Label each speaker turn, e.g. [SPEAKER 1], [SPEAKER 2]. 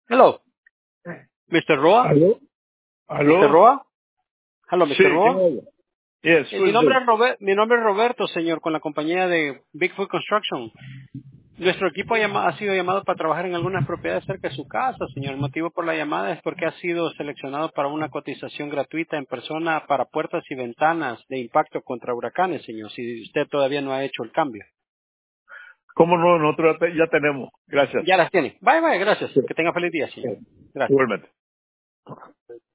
[SPEAKER 1] Hello, Mr. Roa.
[SPEAKER 2] ¿Aló?
[SPEAKER 1] Mr.
[SPEAKER 2] ¿Aló?
[SPEAKER 1] Roa. Hello,
[SPEAKER 2] Sí,
[SPEAKER 1] Mr. Roa.
[SPEAKER 2] ¿quién habla? Yes,
[SPEAKER 1] Mi
[SPEAKER 2] who's
[SPEAKER 1] nombre
[SPEAKER 2] this?
[SPEAKER 1] es mi nombre es Roberto, señor, con la compañía de Bigfoot Construction. Nuestro equipo ha sido llamado para trabajar en algunas propiedades cerca de su casa, señor. El motivo por la llamada es porque ha sido seleccionado para una cotización gratuita en persona para puertas y ventanas de impacto contra huracanes, señor, si usted todavía no ha hecho el cambio.
[SPEAKER 2] ¿Cómo no? Nosotros ya tenemos. Gracias.
[SPEAKER 1] Ya las tiene. Bye, bye, gracias.
[SPEAKER 2] Sí,
[SPEAKER 1] Que tenga feliz día, señor. Gracias.
[SPEAKER 2] igualmente.